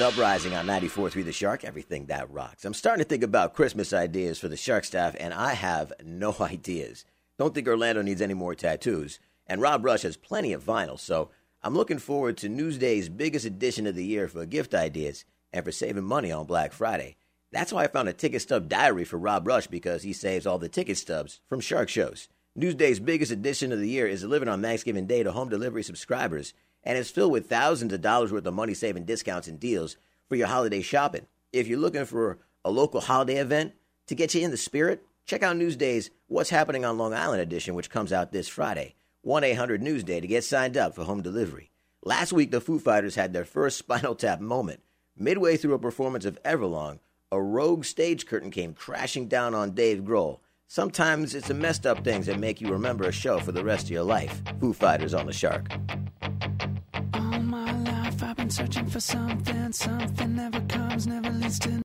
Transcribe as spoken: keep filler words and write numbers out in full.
Uprising on ninety-four point three The Shark, everything that rocks. I'm starting to think about Christmas ideas for the Shark staff, and I have no ideas. Don't think Orlando needs any more tattoos. And Rob Rush has plenty of vinyl, so I'm looking forward to Newsday's biggest edition of the year for gift ideas and for saving money on Black Friday. That's why I found a ticket stub diary for Rob Rush, because he saves all the ticket stubs from Shark shows. Newsday's biggest edition of the year is delivered on Thanksgiving Day to home delivery subscribers, and it's filled with thousands of dollars worth of money-saving discounts and deals for your holiday shopping. If you're looking for a local holiday event to get you in the spirit, check out Newsday's What's Happening on Long Island edition, which comes out this Friday. one eight hundred Newsday to get signed up for home delivery. Last week, the Foo Fighters had their first Spinal Tap moment. Midway through a performance of Everlong, a rogue stage curtain came crashing down on Dave Grohl. Sometimes it's the messed up things that make you remember a show for the rest of your life. Foo Fighters on the Shark. All my life I've been searching for something, something never comes, never leads to